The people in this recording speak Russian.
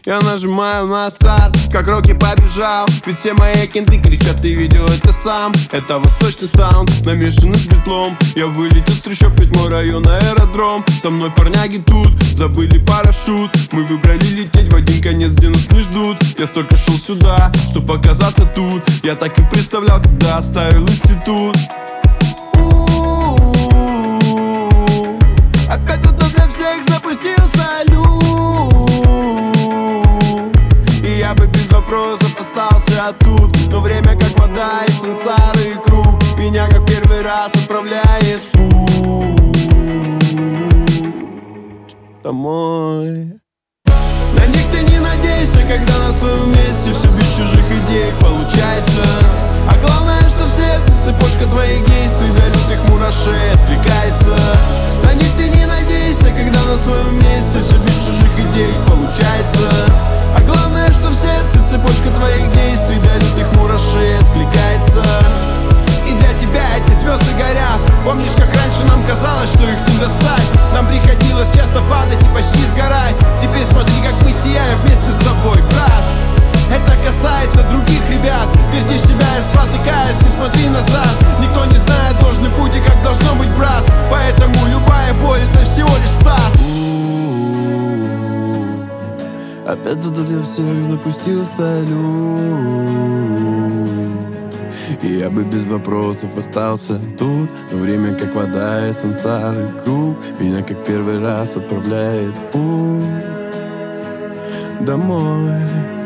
Я нажимаю на старт, как Рокки побежал. Ведь все мои кенты кричат, ты видел это сам. Это восточный саунд, намешанный с битлом. Я вылетел с трущоб, ведь мой район аэродром. Со мной парняги тут, забыли парашют. Мы выбрали лететь в один конец, где нас не ждут. Я столько шел сюда, чтобы оказаться тут. Я так и представлял, когда оставил институт. Опять кто-то для всех запустил салют. И я бы без вопросов остался тут. Но время как вода и сансары и круг меня как первый раз отправляет в путь домой. На них ты не надейся, когда на своем месте все без чужих идей получается. А главное, что в сердце цепочка твоих действий до лютых мурашей откликается. На них ты не надейся, когда на своем месте все без чужих идей получается. А главное, что в сердце цепочка твоих действий до лютых мурашей откликается. И для тебя эти звезды горят. Помнишь, как раньше нам казалось, что их не достать? Нам приходилось часто падать и почти сгорать. Теперь смотри, как мы сияем вместе с тобой, брат. Это касается других ребят. Верьте в себя и спотыкаясь, не смотри назад. Никто не знает ложный путь и как должно быть, брат. Поэтому любая боль — это всего лишь старт. Опять кто-то для всех запустил салют. И я бы без вопросов остался тут. Но время как вода и сансары круг меня как первый раз отправляет в путь домой.